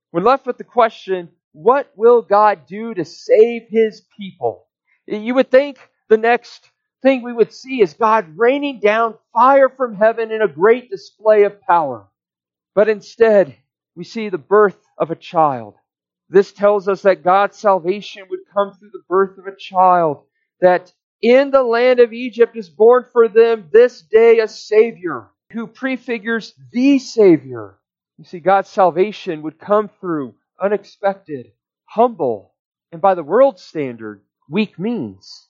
We're left with the question, what will God do to save His people? You would think the next thing we would see is God raining down fire from heaven in a great display of power. But instead, we see the birth of a child. This tells us that God's salvation would come through the birth of a child, that in the land of Egypt is born for them this day a Savior who prefigures the Savior. You see, God's salvation would come through unexpected, humble, and by the world's standard, weak means.